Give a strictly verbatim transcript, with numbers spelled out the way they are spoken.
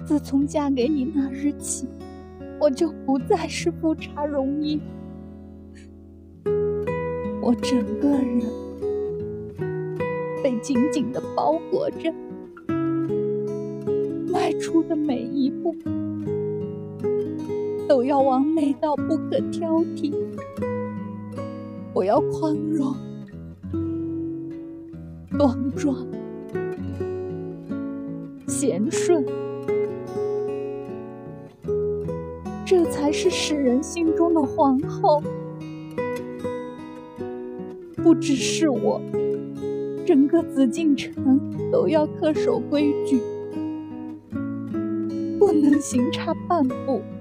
自从嫁给你那日起，我就不再是富察容音，我整个人被紧紧地包裹着，迈出的每一步都要完美到不可挑剔。我要宽容、端庄、贤顺，这才是世人心中的皇后。不只是我，整个紫禁城都要恪守规矩，不能行差半步。